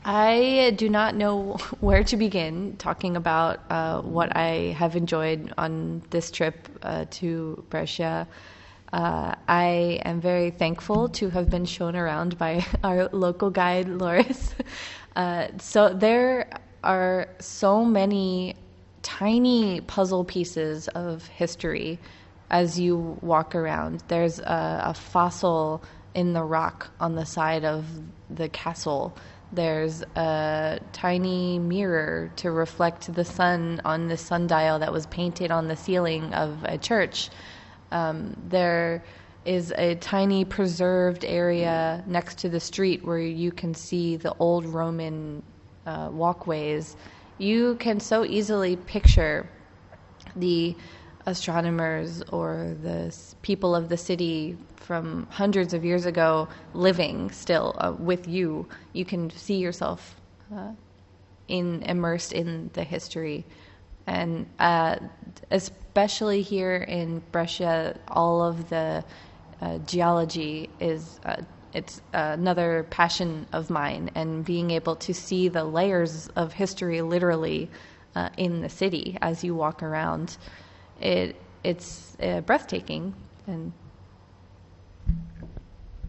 I do not know where to begin talking about what I have enjoyed on this trip to Brescia. I am very thankful to have been shown around by our local guide, Loris. So there are so many tiny puzzle pieces of history as you walk around. There's a fossil in the rock on the side of the castle. There's a tiny mirror to reflect the sun on the sundial that was painted on the ceiling of a church. There is a tiny preserved area next to the street where you can see the old Roman walkways. You can so easily picture the astronomers or the people of the city from hundreds of years ago living still with you. You can see yourself immersed in the history. And especially here in Brescia, all of the geology is it's another passion of mine, and being able to see the layers of history literally in the city as you walk around, it's breathtaking. And